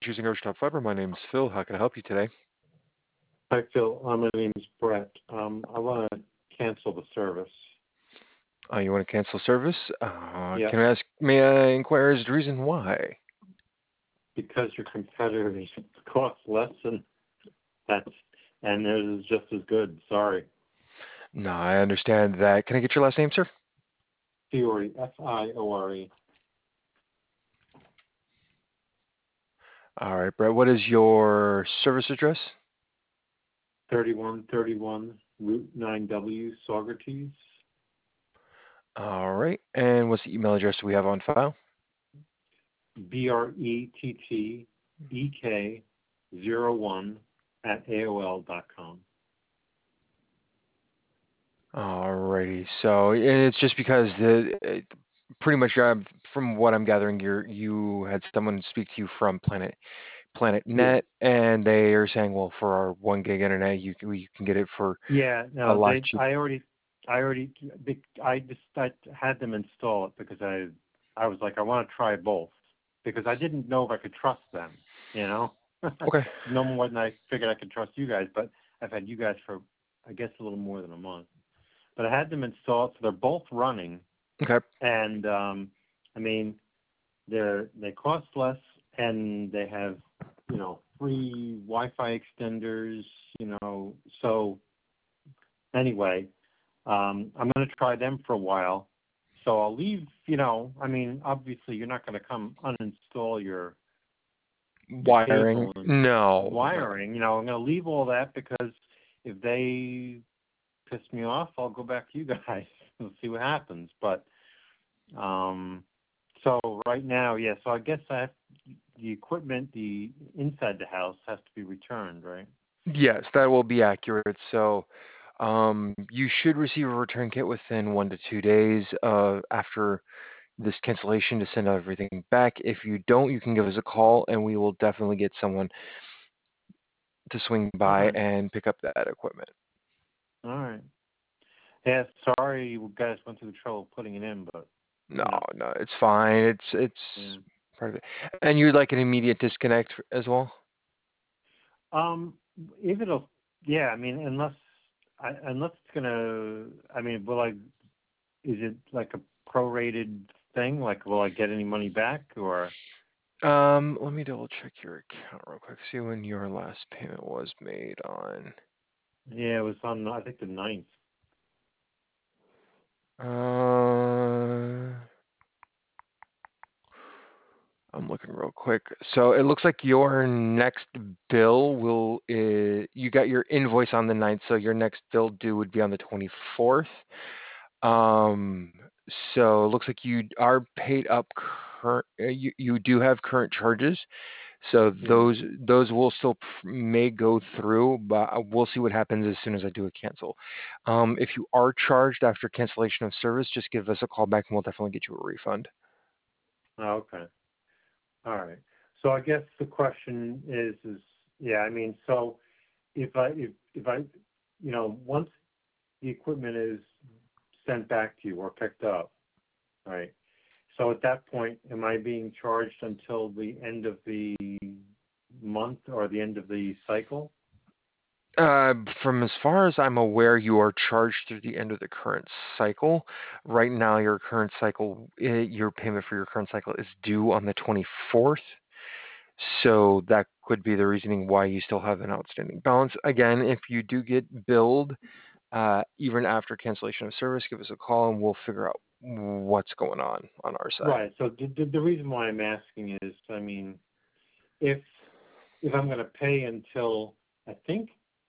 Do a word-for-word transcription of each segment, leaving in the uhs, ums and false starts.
Choosing Ocean Top Fiber. My name's Phil. How can I help you today? Hi, Phil. Uh, my name's Brett. Um, I want to cancel the service. Uh, you want to cancel service? Uh, Yeah, can I ask, may I inquire as to the reason why? because your competitors cost less than that, and theirs is just as good. Sorry. No, I understand that. Can I get your last name, sir? Fiore, F I O R E. All right, Brett. What is your service address? thirty-one thirty-one Route nine W, Saugerties. All right. And what's the email address we have on file? B R E T T E K zero one at A O L dot com. All righty. So it's just because the it, pretty much uh, from what I'm gathering, you you had someone speak to you from Planet Planet Yes. Net, and they are saying, well, for our one gig internet, you can, you can get it for Yeah, a no, lot they. cheaper. I already, I already, I just I had them install it because I, I was like, I want to try both because I didn't know if I could trust them, you know, Okay. no more than I figured I could trust you guys. But I've had you guys for, I guess, a little more than a month. But I had them installed, so they're both running, Okay. and um, I mean, they're they cost less, and they have, you know, free Wi-Fi extenders, you know, so. Anyway, um, I'm going to try them for a while. So I'll leave, you know, I mean, obviously you're not going to come uninstall your your Wiring? cable and No, no. wiring. You know, I'm going to leave all that because if they piss me off, I'll go back to you guys and see what happens. But um, so right now, yeah. So I guess I have, the equipment, the inside the house has to be returned, right? Yes, that will be accurate. So, um, you should receive a return kit within one to two days uh, after this cancellation to send everything back. If you don't, you can give us a call, and we will definitely get someone to swing All by right, and pick up that equipment. all right. Yeah, sorry you guys went through the trouble of putting it in, but No, you know, no, it's fine. It's it's yeah. part of it. And you'd like an immediate disconnect as well? Um, if it'll, yeah, I mean, unless, I, unless it's gonna, I mean, will I, is it like a prorated thing? Like, will I get any money back or? Um, let me double check your account real quick. See when your last payment was made on. Yeah, it was on, I think the ninth. Uh, I'm looking real quick. So it looks like your next bill will, uh, you got your invoice on the ninth, so your next bill due would be on the twenty-fourth. Um, so it looks like you are paid up current, uh, you, you do have current charges. So Yeah. those those will still p- may go through, but we'll see what happens as soon as I do a cancel. Um, if you are charged after cancellation of service, just give us a call back and we'll definitely get you a refund. Oh, okay. All right. So I guess the question is, is, yeah, I mean, so if I, if, if I, you know, once the equipment is sent back to you or picked up, right? So at that point, am I being charged until the end of the month or the end of the cycle? Uh, from as far as I'm aware, you are charged through the end of the current cycle. Right now, your current cycle, eh, your payment for your current cycle is due on the twenty-fourth. So that could be the reasoning why you still have an outstanding balance. Again, if you do get billed, uh, even after cancellation of service, give us a call and we'll figure out what's going on on our side. Right. So the, the, the reason why I'm asking is, I mean, if if I'm going to pay until I think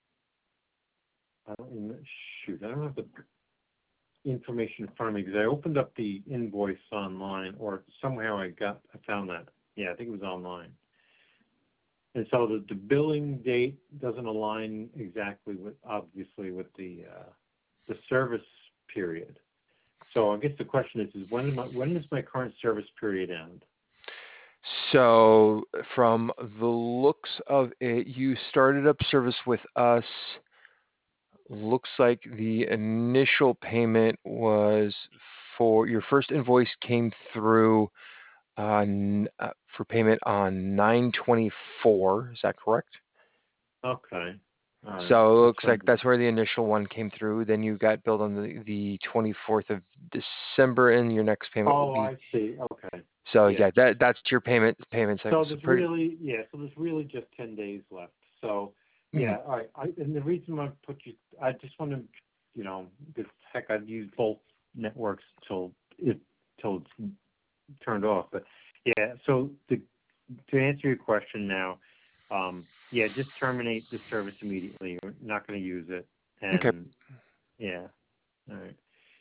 I don't even, shoot, I don't have the information in front of me because I opened up the invoice online or somehow I got I found that. Yeah, I think it was online. And so the, the billing date doesn't align exactly with obviously with the uh, the service period. So I guess the question is, is when am I, when does my current service period end? So, from the looks of it, you started up service with us. Looks like the initial payment was for your first invoice came through uh, n- uh, for payment on nine twenty-four. Is that correct? Okay. All right. So it That's looks what. like that's where the initial one came through. Then you got billed on the, the twenty-fourth of December, and your next payment will Oh, be. I see. Okay. So Yeah. yeah, that that's your payment payment cycle. So So there's pretty. really, yeah. So there's really just ten days left. So Mhm. yeah. All right. I, and the reason I put you, I just want to, you know, because heck, I've used both networks till it till it's turned off. But yeah. So the, to answer your question now, um, yeah, just terminate the service immediately. We're not going to use it. Okay. And yeah. All right.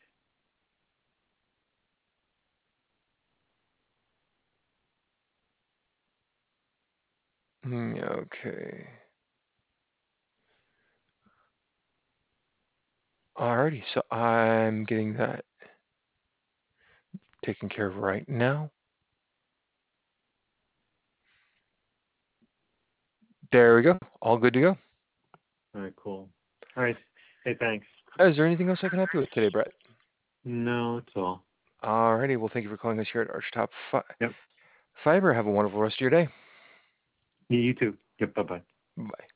Mm, Okay. Alrighty. So I'm getting that taken care of right now. There we go. All good to go. All right. Cool. All right. Hey, thanks. Uh, Is there anything else I can help you with today, Brett? No, it's all. Alrighty. Well, thank you for calling us here at Archtop Fi- Yep. Fiber. Have a wonderful rest of your day. Yeah, you too. Yep. Bye bye. Bye.